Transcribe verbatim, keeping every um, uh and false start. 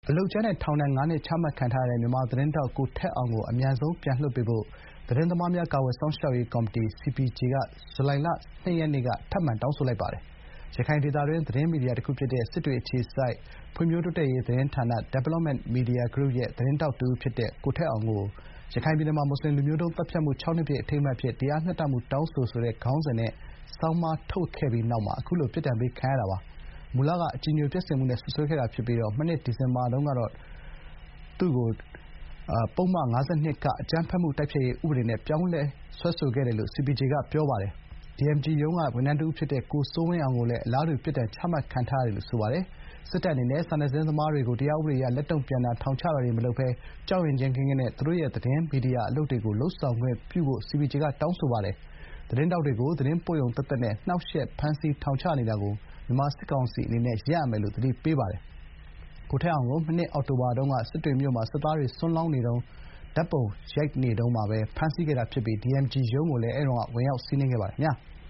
အလုပ်ကြမ်းနဲ့ထောင်ဒဏ်ငါးနှစ်ချမှတ်ခံထားရတဲ့မြန်မာသတင်းထောက်ကိုထက်အောင်ကိုအမြန်ဆုံးပြန်လွှတ်ပေးဖို့သတင်းသမားများကာကွယ်စောင့်ရှောက်ရေးကော်မတီ (စီ ပီ ဂျေ) က ဇူလိုင်လ ၂ ရက်နေ့ကထပ်မံတောင်းဆိုလိုက်ပါတယ်။ ရခိုင်ဒေသတွင်းသတင်းမီဒီယာတခုဖြစ်တဲ့စစ်တွေအခြေစိုက်ဖွံ့ဖြိုးတိုးတက်ရေးသတင်းဌာန Development Media Group ရဲ့သတင်းထောက်တဦးဖြစ်တဲ့ကိုထက်အောင်ကိုရခိုင်ပြည်နယ်မှာ မွတ်ဆလင်လူမျိုးတုံးသတ်ဖြတ်မှု ခြောက်နှစ်ပြည့်အထိမ်းအမှတ်အဖြစ် တရားမျှတမှုတောင်းဆိုဆိုတဲ့ခေါင်းစဉ်နဲ့ဆောင်းပါးထုတ်ခဲ့ပြီးနောက်မှာအခုလို ပြစ်ဒဏ်ပေးခံရတာပါ။ မူလက အကြည်ညိုပျက်စေမှုနဲ့စွပ်စွဲခဲ့တာဖြစ်ပြီးမနှစ်ဒီဇင်ဘာတုန်းကတော့သူ့ကိုပုဒ်မ ၅၂ (က) အကြမ်းဖက်မှုတိုက်ဖျက်ရေးဥပဒေနဲ့ပြောင်းလဲစွဲဆိုခဲ့တယ်လို့ စီ ပီ ဂျေ က ပြောပါတယ်။ ဒီ အမ် ဂျီ ရုံးကဝန်ထမ်းတဦးဖြစ်တဲ့ကိုစိုးဝင်းအောင်ကိုလည်းအလားတူပြစ်ဒဏ်ချမှတ်ခံထားရတယ်လို့ဆိုပါတယ်။ စစ်တပ်အနေနဲ့ စာနယ်ဇင်းသမားတွေကို တရားဥပဒေအရလက်တုံ့ပြန်တာ၊ ထောင်ချတာတွေမလုပ်ဘဲ ကြောက်ရွံ့ခြင်းကင်းကင်းနဲ့သူတို့ရဲ့သတင်းမီဒီယာအလုပ်တွေကိုလုပ်ဆောင်ခွင့်ပြုဖို့ စီ ပီ ဂျေ က တောင်းဆိုပါတယ်။ သတင်းထောက်တွေကို သတင်းပို့ရုံသက်သက်နဲ့ နှောင့်ယှက်ဖမ်းဆီးထောင်ချနေတာကို မြန်မာစစ်ကောင်စီအနေနဲ့ ရပ်ရမယ်လို့ သတိပေးပါတယ်။ ကိုထက်အောင်ကို မနှစ်အောက်တိုဘာတုန်းက စစ်တွေမြို့မှာ စစ်သားတွေဆွမ်းလောင်းနေတုန်း ဓာတ်ပုံရိုက်နေတုန်းမှာပဲဖမ်းဆီးခဲ့တာဖြစ်ပြီး ဒီ အမ် ဂျီ ရုံးကိုလည်း အဲဒီတုန်းက ဝင်ရောက်စီးနင်းခဲ့ပါတယ်ခင်ဗျာ။